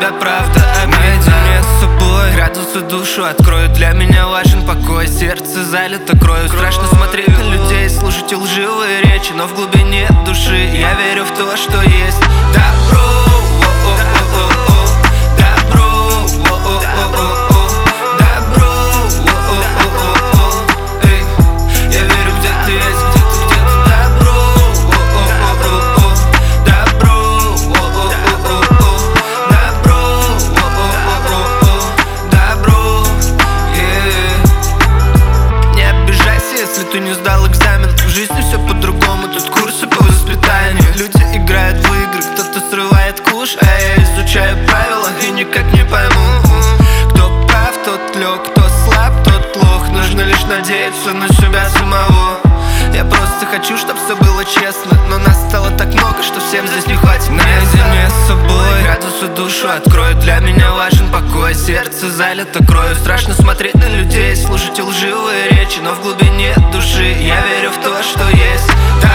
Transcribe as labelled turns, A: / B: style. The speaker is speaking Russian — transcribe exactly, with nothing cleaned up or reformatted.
A: тебя правда обидна. Наедине с собой градус и душу открою. Для меня важен покой, сердце залито кровью. Страшно смотреть на людей, слушать лживые речи, но в глубине души я верю в то, что есть добро. Ты не сдал экзамен, в жизни все по-другому, тут курсы по воспитанию. Люди играют в игры, кто-то срывает куш, а я изучаю правила и никак не пойму, кто прав, тот лег, кто слаб, тот лох. Нужно лишь надеяться на себя самого. Я просто хочу, чтоб все было честно, но нас стало так много, что всем здесь не хватит места. Наедине с собой градус и душу открою. Для меня важен покой, сердце залито кровью. Страшно смотреть на людей, слушать лживые речи, но в глубине души я верю в то, что есть.